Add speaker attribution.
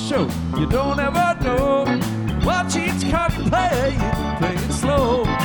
Speaker 1: show. You don't ever know what she's caught playing slow.